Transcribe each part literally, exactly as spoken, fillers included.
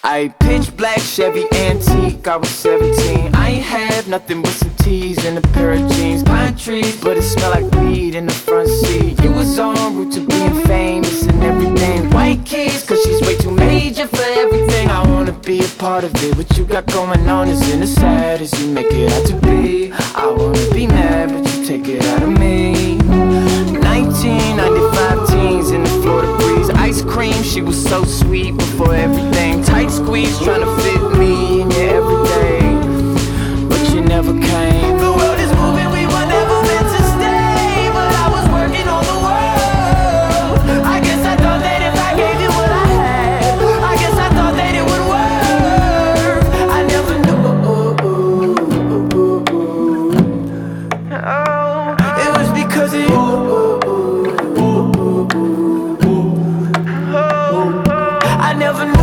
I pitch black Chevy antique, I was seventeen. I ain't have nothing but some tees and a pair of jeans. Pine trees, but it smelled like weed in the front seat. You was en route to being famous and everything. White keys, cause she's way too major for everything. I wanna be a part of it. What you got going on isn't as sad as you make it out to be. I wanna be mad, but you take it out of me. Nineteen ninety-five teens in the Florida breeze. Ice cream, she was so sweet before everything. Tight squeeze, trying to fit me in your everyday, but you never came. The world is moving, we were never meant to stay, but I was working on the world. I guess I thought that if I gave you what I had, I guess I thought that it would work. I never knew. Oh, it was because of you. I never knew.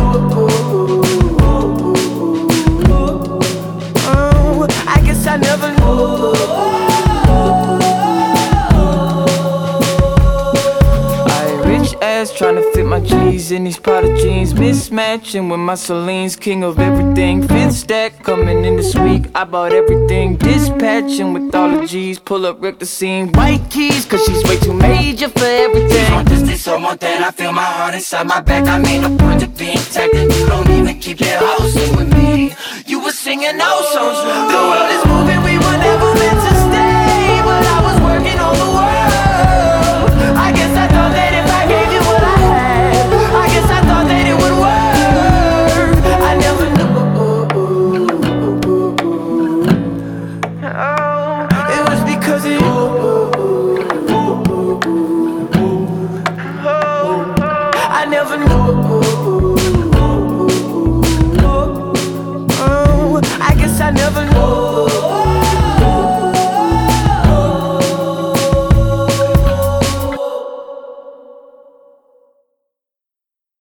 Oh, I guess I never knew. I rich ass trying to fit my G's in these Prada jeans, mismatching with my Celine's king of everything. Fifth stack coming in this week, I bought everything. Dispatching with all the G's, pull up, wreck the scene. White keys, cause she's way too major for everything. Want this, this, or want that, I feel my heart inside my back. I made no point of being tagged, and you don't even keep your house in with me. You were singing those songs. The world is moving, we were never meant to stay, but I was working on the world. I guess I thought that if I gave you what I had, I guess I thought that it would work. I never knew. Oh, it was because of you. I never knew.